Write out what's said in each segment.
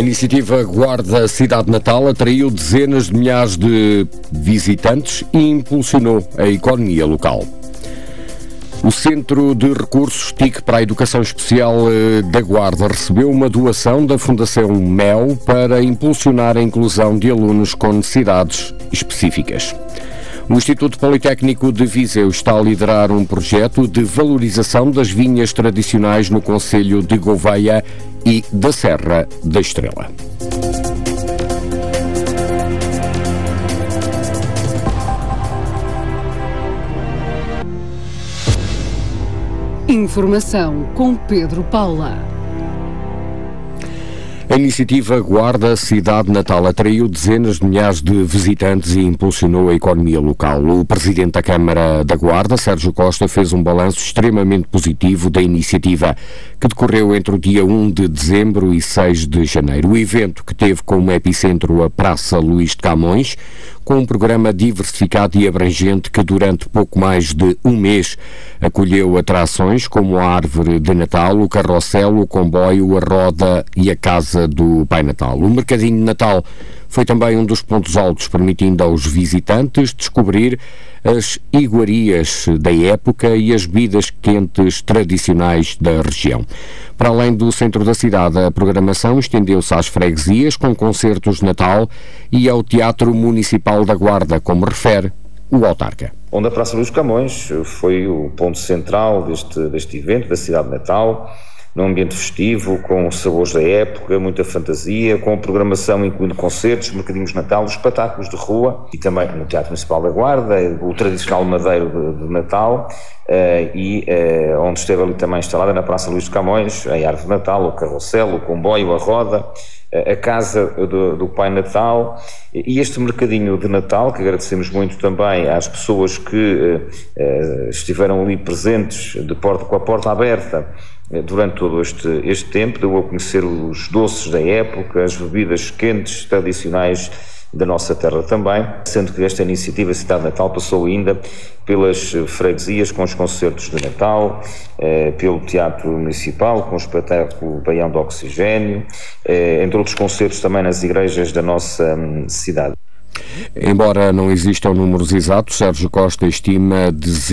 A iniciativa Guarda Cidade Natal atraiu dezenas de milhares de visitantes e impulsionou a economia local. O Centro de Recursos TIC para a Educação Especial da Guarda recebeu uma doação da Fundação MEL para impulsionar a inclusão de alunos com necessidades específicas. O Instituto Politécnico de Viseu está a liderar um projeto de valorização das vinhas tradicionais no concelho de Gouveia e da Serra da Estrela. Informação com Pedro Paula. A iniciativa Guarda Cidade Natal atraiu dezenas de milhares de visitantes e impulsionou a economia local. O presidente da Câmara da Guarda, Sérgio Costa, fez um balanço extremamente positivo da iniciativa, que decorreu entre o dia 1 de dezembro e 6 de janeiro. O evento, que teve como epicentro a Praça Luís de Camões, com um programa diversificado e abrangente que durante pouco mais de um mês acolheu atrações como a Árvore de Natal, o Carrossel, o Comboio, a Roda e a Casa do Pai Natal. O Mercadinho de Natal foi também um dos pontos altos, permitindo aos visitantes descobrir as iguarias da época e as bebidas quentes tradicionais da região. Para além do centro da cidade, a programação estendeu-se às freguesias, com concertos de Natal, e ao Teatro Municipal da Guarda, como refere o autarca. Onde a Praça Luís de Camões foi o ponto central deste evento da cidade de Natal, num ambiente festivo, com os sabores da época, muita fantasia, com a programação incluindo concertos, mercadinhos de Natal, espetáculos de rua e também no Teatro Municipal da Guarda, o tradicional madeiro de Natal, onde esteve ali também instalada na Praça Luís de Camões, a Árvore de Natal, o Carrossel, o Comboio, a Roda, a Casa do Pai Natal e este mercadinho de Natal, que agradecemos muito também às pessoas que estiveram ali presentes com a porta aberta durante todo este tempo, deu a conhecer os doces da época, as bebidas quentes tradicionais da nossa terra também, sendo que esta iniciativa Cidade de Natal passou ainda pelas freguesias com os concertos de Natal, pelo Teatro Municipal com o espetáculo Baião do Oxigênio, entre outros concertos também nas igrejas da nossa cidade. Embora não existam números exatos, Sérgio Costa estima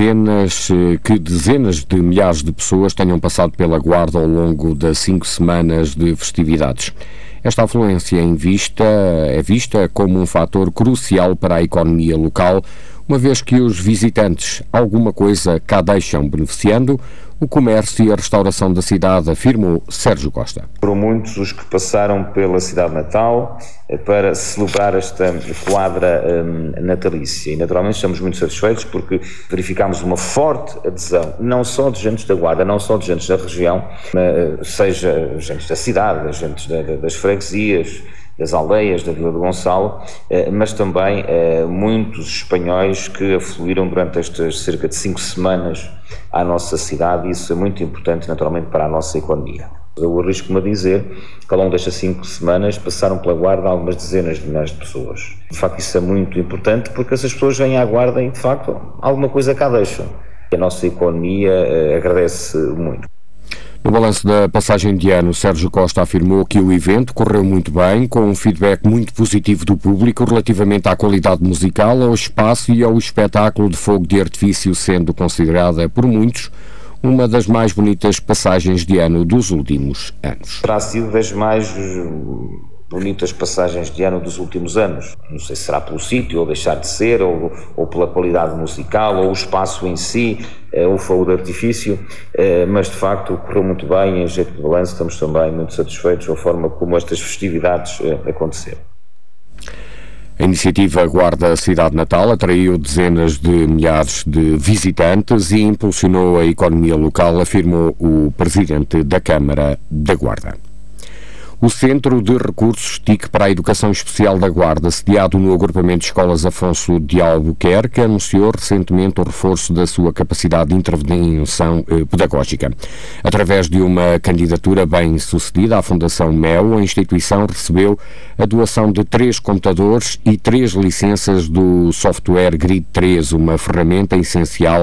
que dezenas de milhares de pessoas tenham passado pela Guarda ao longo das 5 semanas de festividades. Esta afluência é vista como um fator crucial para a economia local, uma vez que os visitantes alguma coisa cá deixam, beneficiando o comércio e a restauração da cidade, afirmou Sérgio Costa. Foram muitos os que passaram pela cidade de Natal para celebrar esta quadra natalícia e naturalmente estamos muito satisfeitos porque verificámos uma forte adesão, não só de gente da Guarda, não só de gente da região, seja gente da cidade, gente das freguesias, das aldeias da Vila do Gonçalo, mas também muitos espanhóis que afluíram durante estas cerca de 5 semanas à nossa cidade e isso é muito importante naturalmente para a nossa economia. Eu arrisco-me a dizer que ao longo destas 5 semanas passaram pela Guarda algumas dezenas de milhares de pessoas. De facto isso é muito importante porque essas pessoas vêm à Guarda e de facto alguma coisa cá deixam. A nossa economia agradece muito. No balanço da passagem de ano, Sérgio Costa afirmou que o evento correu muito bem, com um feedback muito positivo do público relativamente à qualidade musical, ao espaço e ao espetáculo de fogo de artifício, sendo considerada por muitos uma das mais bonitas passagens de ano dos últimos anos. Terá sido das mais bonitas passagens de ano dos últimos anos. Não sei se será pelo sítio, ou deixar de ser, ou pela qualidade musical, ou o espaço em si, o fogo de artifício, mas de facto correu muito bem. Em jeito de balanço estamos também muito satisfeitos com a forma como estas festividades aconteceram. A iniciativa Guarda Cidade Natal atraiu dezenas de milhares de visitantes e impulsionou a economia local, afirmou o presidente da Câmara da Guarda. O Centro de Recursos TIC para a Educação Especial da Guarda, sediado no agrupamento de escolas Afonso de Albuquerque, anunciou recentemente o reforço da sua capacidade de intervenção pedagógica. Através de uma candidatura bem sucedida à Fundação MEL, a instituição recebeu a doação de 3 computadores e 3 licenças do software Grid 3, uma ferramenta essencial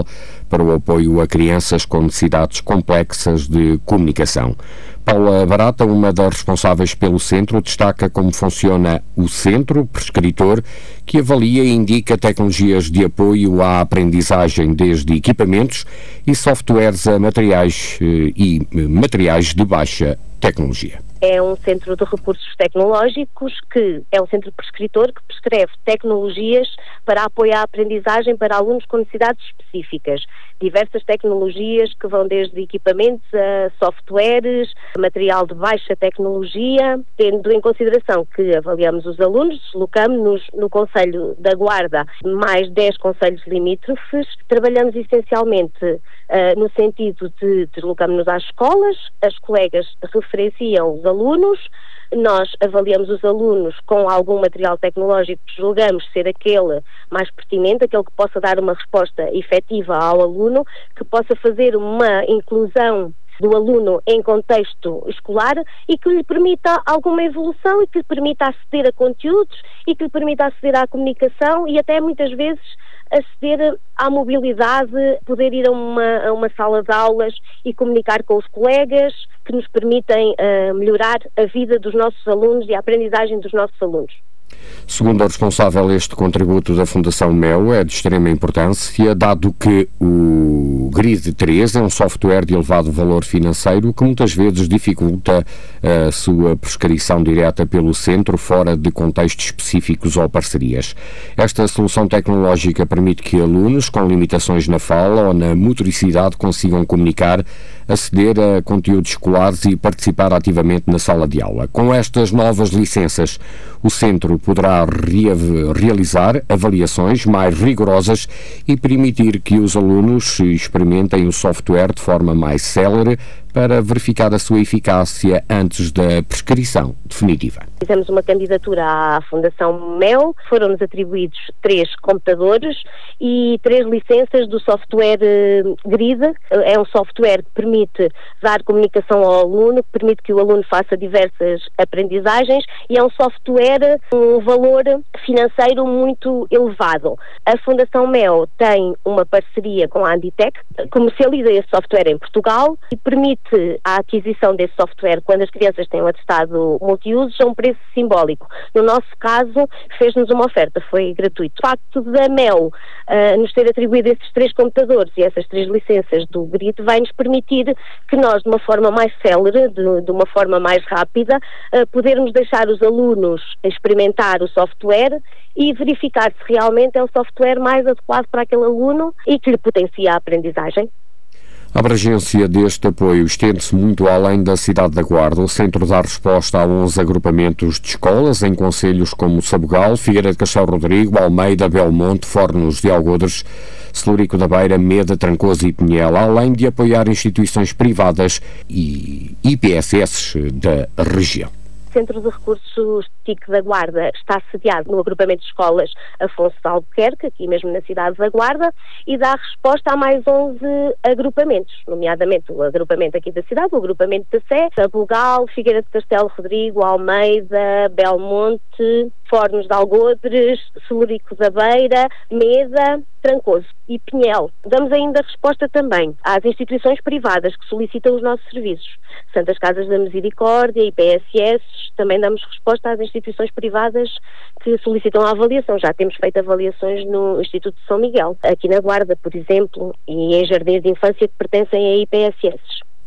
para o apoio a crianças com necessidades complexas de comunicação. Paula Barata, uma das responsáveis pelo centro, destaca como funciona o centro prescritor, que avalia e indica tecnologias de apoio à aprendizagem, desde equipamentos e softwares a materiais e materiais de baixa tecnologia. É um centro de recursos tecnológicos que é um centro prescritor que prescreve tecnologias para apoiar a aprendizagem para alunos com necessidades específicas. Diversas tecnologias que vão desde equipamentos a softwares, material de baixa tecnologia, tendo em consideração que avaliamos os alunos, deslocamos-nos no Concelho da Guarda, mais 10 concelhos limítrofes, trabalhamos essencialmente no sentido de deslocamos-nos às escolas, as colegas referenciam os alunos, nós avaliamos os alunos com algum material tecnológico que julgamos ser aquele mais pertinente, aquele que possa dar uma resposta efetiva ao aluno, que possa fazer uma inclusão do aluno em contexto escolar e que lhe permita alguma evolução e que lhe permita aceder a conteúdos e que lhe permita aceder à comunicação e até muitas vezes aceder à mobilidade, poder ir a uma sala de aulas e comunicar com os colegas, que nos permitem melhorar a vida dos nossos alunos e a aprendizagem dos nossos alunos. Segundo a responsável, este contributo da Fundação MEO é de extrema importância, dado que o Grid 3 é um software de elevado valor financeiro que muitas vezes dificulta a sua prescrição direta pelo centro fora de contextos específicos ou parcerias. Esta solução tecnológica permite que alunos com limitações na fala ou na motoricidade consigam comunicar, aceder a conteúdos escolares e participar ativamente na sala de aula. Com estas novas licenças, o centro poderá realizar avaliações mais rigorosas e permitir que os alunos experimentem o software de forma mais célere para verificar a sua eficácia antes da prescrição definitiva. Fizemos uma candidatura à Fundação MEO, foram-nos atribuídos 3 computadores e 3 licenças do software Grid. É um software que permite dar comunicação ao aluno, que permite que o aluno faça diversas aprendizagens e é um software com um valor financeiro muito elevado. A Fundação MEO tem uma parceria com a Anditec, comercializa esse software em Portugal e permite a aquisição desse software quando as crianças têm um atestado multiusos a um preço simbólico. No nosso caso, fez-nos uma oferta, foi gratuito. O facto da MEO nos ter atribuído esses 3 computadores e essas 3 licenças do Grid vai nos permitir que nós, de uma forma mais célere, de uma forma mais rápida, podermos deixar os alunos experimentar o software e verificar se realmente é o software mais adequado para aquele aluno e que lhe potencia a aprendizagem. A abrangência deste apoio estende-se muito além da cidade da Guarda. O centro dá resposta a 11 agrupamentos de escolas em concelhos como Sabugal, Figueira de Castelo Rodrigo, Almeida, Belmonte, Fornos de Algodres, Celurico da Beira, Meda, Trancoso e Pinhela, além de apoiar instituições privadas e IPSS da região. O Centro de Recursos TIC da Guarda está sediado no agrupamento de escolas Afonso de Albuquerque, aqui mesmo na cidade da Guarda, e dá resposta a mais 11 agrupamentos, nomeadamente o agrupamento aqui da cidade, o agrupamento da Sé, Sabugal, Figueira de Castelo Rodrigo, Almeida, Belmonte, Fornos de Algodres, Celurico da Beira, Meda, Trancoso e Pinhel. Damos ainda resposta também às instituições privadas que solicitam os nossos serviços. Santas Casas da Misericórdia, IPSS, também damos resposta às instituições privadas que solicitam a avaliação. Já temos feito avaliações no Instituto de São Miguel, aqui na Guarda, por exemplo, e em jardins de infância que pertencem a IPSS.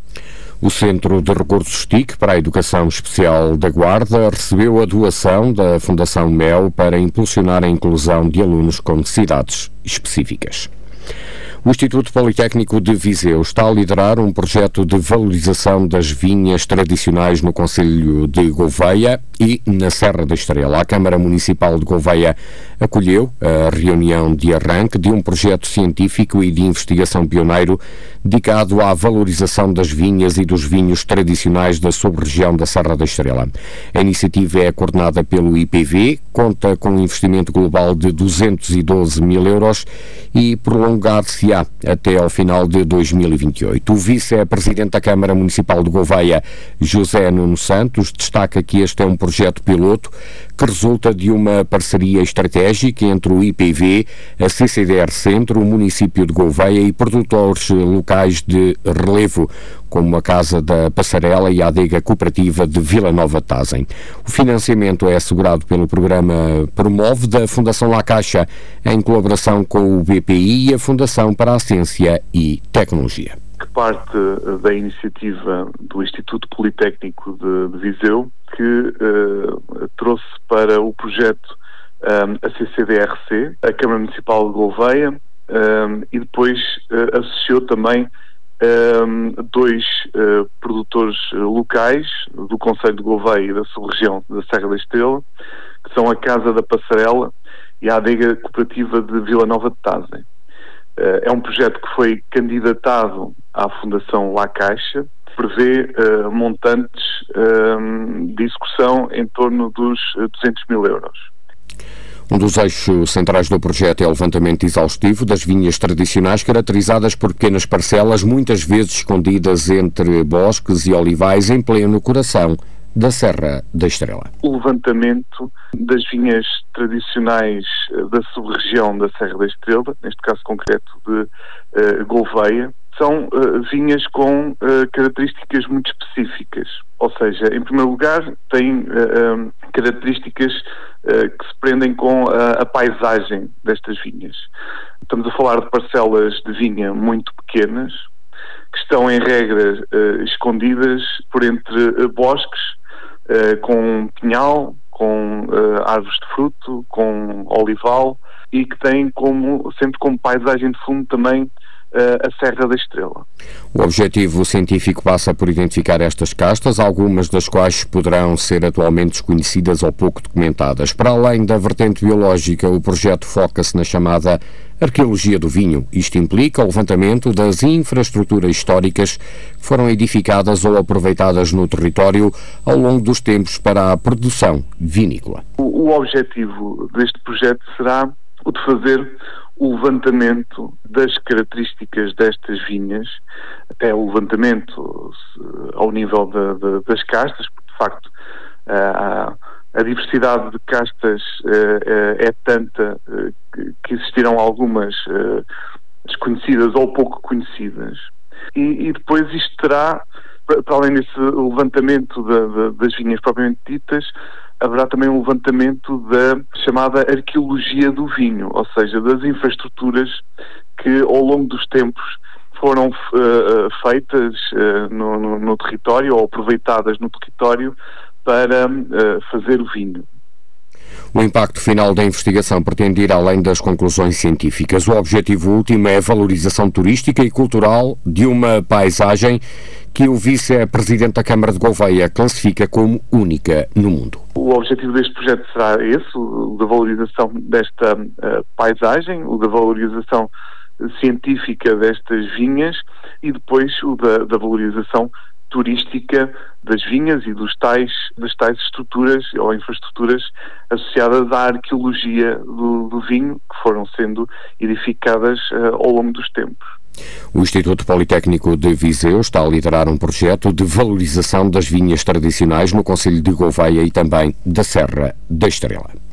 O Centro de Recursos TIC para a Educação Especial da Guarda recebeu a doação da Fundação MEO para impulsionar a inclusão de alunos com necessidades específicas. O Instituto Politécnico de Viseu está a liderar um projeto de valorização das vinhas tradicionais no concelho de Gouveia e na Serra da Estrela. A Câmara Municipal de Gouveia acolheu a reunião de arranque de um projeto científico e de investigação pioneiro dedicado à valorização das vinhas e dos vinhos tradicionais da sub-região da Serra da Estrela. A iniciativa é coordenada pelo IPV, conta com um investimento global de 212 mil euros e prolongar-se até ao final de 2028. O vice-presidente da Câmara Municipal de Gouveia, José Nuno Santos, destaca que este é um projeto piloto que resulta de uma parceria estratégica entre o IPV, a CCDR Centro, o município de Gouveia e produtores locais de relevo, como a Casa da Passarela e a adega cooperativa de Vila Nova de Tazem. O financiamento é assegurado pelo programa Promove da Fundação La Caixa, em colaboração com o BPI e a Fundação para a Ciência e Tecnologia. Que parte da iniciativa do Instituto Politécnico de Viseu, que trouxe para o projeto a CCDRC, a Câmara Municipal de Gouveia, e depois associou também dois produtores locais do Concelho de Gouveia e da sub-região da Serra da Estrela, que são a Casa da Passarela e a adega cooperativa de Vila Nova de Tazem. É um projeto que foi candidatado à Fundação La Caixa, prevê montantes de execução em torno dos 200 mil euros. Um dos eixos centrais do projeto é o levantamento exaustivo das vinhas tradicionais, caracterizadas por pequenas parcelas, muitas vezes escondidas entre bosques e olivais, em pleno coração da Serra da Estrela. O levantamento das vinhas tradicionais da sub-região da Serra da Estrela, neste caso concreto de Gouveia, são vinhas com características muito específicas. Ou seja, em primeiro lugar, têm características que se prendem com a paisagem destas vinhas. Estamos a falar de parcelas de vinha muito pequenas, que estão em regra escondidas por entre bosques, com pinhal, com árvores de fruto, com olival, e que têm sempre como paisagem de fundo também a Serra da Estrela. O objetivo científico passa por identificar estas castas, algumas das quais poderão ser atualmente desconhecidas ou pouco documentadas. Para além da vertente biológica, o projeto foca-se na chamada arqueologia do vinho. Isto implica o levantamento das infraestruturas históricas que foram edificadas ou aproveitadas no território ao longo dos tempos para a produção vinícola. O objetivo deste projeto será o de fazer o levantamento das características destas vinhas, até o levantamento ao nível das castas, porque de facto a diversidade de castas é tanta que existirão algumas desconhecidas ou pouco conhecidas. E depois isto terá, para além desse levantamento das vinhas propriamente ditas, haverá também um levantamento da chamada arqueologia do vinho, ou seja, das infraestruturas que ao longo dos tempos foram feitas no território ou aproveitadas no território para fazer o vinho. O impacto final da investigação pretende ir além das conclusões científicas. O objetivo último é a valorização turística e cultural de uma paisagem que o vice-presidente da Câmara de Gouveia classifica como única no mundo. O objetivo deste projeto será esse, o da valorização desta paisagem, o da valorização científica destas vinhas e depois o da valorização turística das vinhas e das tais estruturas ou infraestruturas associadas à arqueologia do vinho, que foram sendo edificadas ao longo dos tempos. O Instituto Politécnico de Viseu está a liderar um projeto de valorização das vinhas tradicionais no concelho de Gouveia e também da Serra da Estrela.